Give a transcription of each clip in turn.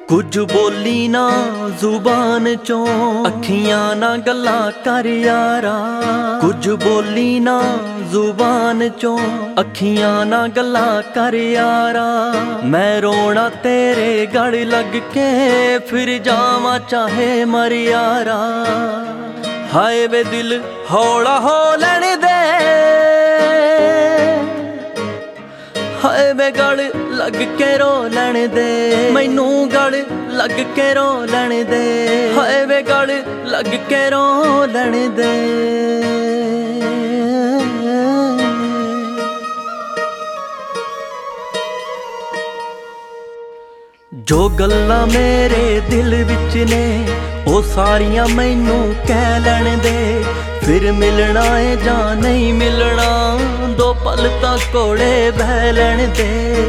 कुछ बोली ना जुबान चों अखियां ना गल्लां कर यारा। कुछ बोली ना जुबान चों अखियां ना गल्लां कर यारा। मैं रोना तेरे गल लग के फिर जावां चाहे मर यारा। हाय वे दिल हौला हो लैण दे, हाय वे गल लग के रो लैण दे, मैनू गल लग के रो लैण दे। हाय वे गल लग के रो लैण दे। जो गल्लां मेरे दिल विच ने ओ सारियां मैनू कह लैण दे। फिर मिलना है जां नहीं मिलना, दो पल तां कोले बह लैण दे।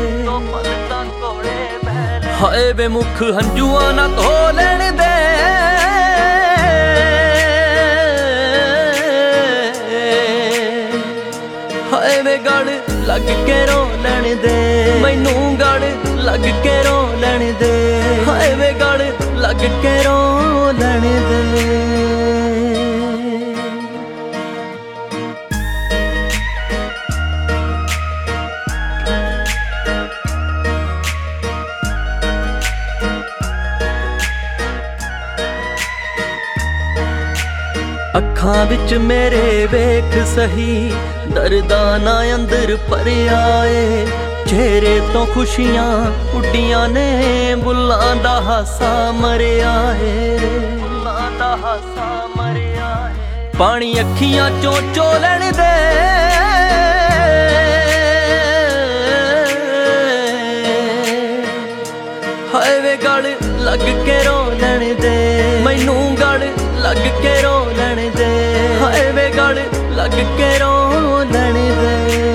हाय वे मुख हंजुआं ना धो लैण दे। हाय वे गल लग के रो लैण दे, मैनू गल लग के रो लैण दे। हाय वे गल लग के रो लैण दे। अखां विच मेरे वेख सही दर्दां ना अंदर भरिया ए। चेहरे तो खुशियां उड्डियां ने, बुल्लां दा हासा मरिया है। बुल्लां दा हासा मरिया है। पानी अखियां चों चोलण दे, हाय वे गल लग के रो लैण दे, मैनू गल लग के रो लैण दे। हाय वे गल लग के रो लैण दे।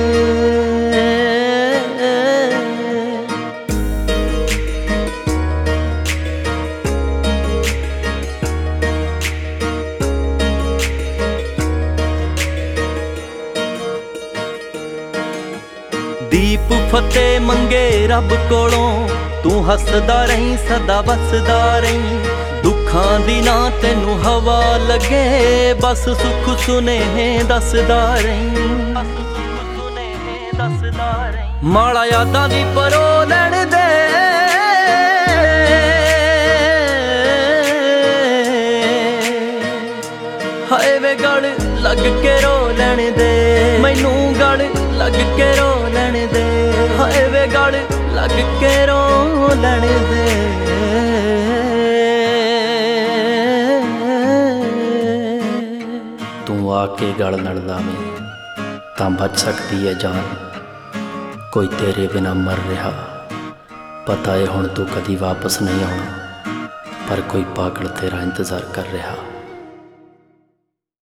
दीप फतेह मंगे रब कोलों, तू हसदा रही सदा बसदा रही। दुखां दी ना तैनू हवा लगे, बस सुख सुनेहे दसदा रही। माड़ा यादां दी परो लैण दे, हाय वे गल लग के रो लैण दे, मैनू गल लग के रो लैण दे। हाय वे गल लग के रो लैण दे। तू आके गल लड़ लावे तां बच सकती है जान। कोई तेरे बिना मर रहा, पता है हुण तू कदी वापस नहीं आउणा, पर कोई पागल तेरा इंतजार कर रहा।